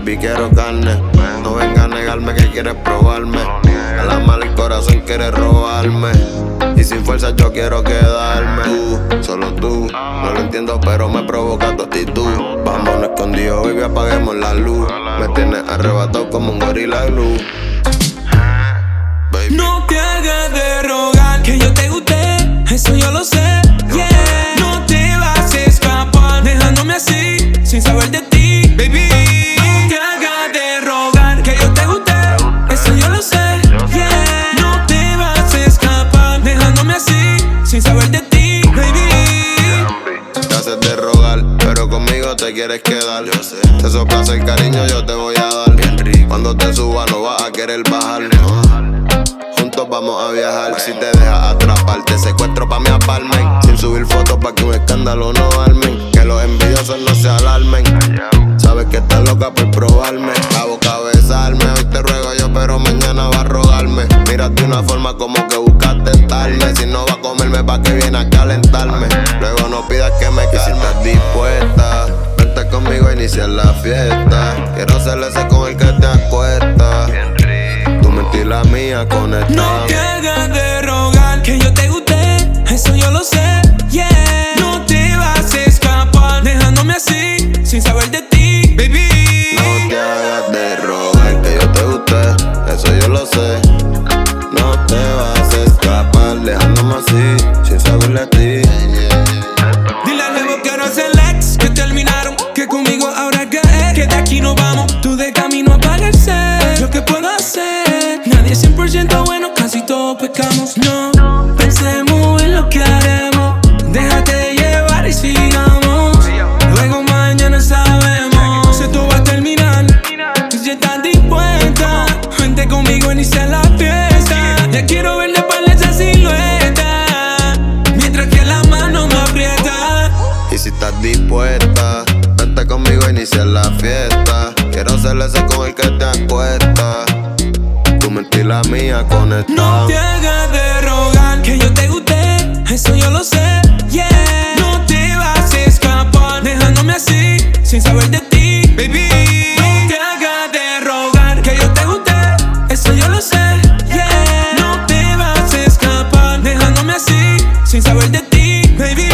baby, quiero carne. No venga a negarme que quieres probarme. A la mala el corazón quiere robarme. Y sin fuerza yo quiero quedarme. Tú, solo tú, no lo entiendo pero me provoca tu actitud. Vámonos escondidos, baby, apaguemos la luz. Me tienes arrebatado como un gorila glue. Baby. No te hagas de rogar que yo te guste, eso yo lo sé, yeah. No te vas a escapar dejándome así, sin saber de ti, baby. No te hagas de rogar que yo te guste, eso yo lo sé, yeah. No te vas a escapar dejándome así, sin saber de ti, baby. Te haces de rogar, pero conmigo te quieres quedar. Yo sé. Te soplas el cariño, yo te voy a dar. Bien rico. Cuando te suba no vas a querer bajar. Juntos vamos a viajar. Si te dejas atrapar, te secuestro pa' mi apartment. Sin subir fotos pa' que un escándalo no armen. Que los envidiosos no se alarmen. Sabes que estás loca por probarme. A boca besarme. Hoy te ruego yo, pero mañana va a rogarme. Mírate de una forma como que buscas tentarme. Si no va a comerme, pa' que viene a calentarme. Luego no pidas que me calme. Y si estás dispuesta, vente conmigo a iniciar la fiesta. Quiero ser ese con el que te acuestas. Tu mente y la mía conectadas. No te hagas de rogar que yo te guste, eso yo lo sé, yeah. No te vas a escapar dejándome así, sin saber de ti, baby. No te hagas de rogar que yo te guste, eso yo lo sé. No te vas a escapar dejándome así, sin saber de ti. Dile al nuevo que ahora es el ex, que terminaron, que conmigo ahora que es, que de aquí no vamos, tú de camino a apagarse. Lo que puedo hacer, nadie es 100% bueno, casi todos pecamos. No pensemos en lo que haremos, déjate llevar y sigamos. Luego mañana sabemos si esto va a terminar. Si estás dispuesta, vente conmigo, inicia la fiesta. Ya quiero ver de espalda esa silueta, mientras que la mano me aprieta. Y si estás dispuesta, vente conmigo a iniciar la fiesta. Quiero ser ese con el que te acuestas. Tu mente y la mía conectadas. No te hagas de rogar que yo te guste, eso yo lo sé, yeah. No te vas a escapar dejándome así, sin saber de ti, baby. No te hagas de rogar que yo te guste, eso yo lo sé, yeah. No te vas a escapar dejándome así, sin saber de ti, baby.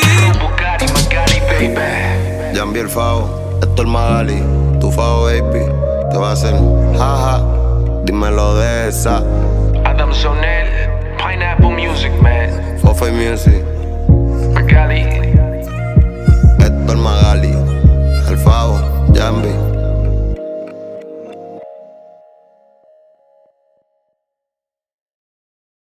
Jambi el Fao, Héctor Magali, tu Fao baby. Te va a hacer jaja, dímelo de esa. Adam Zonel, Pineapple Music, man. Fofo Music.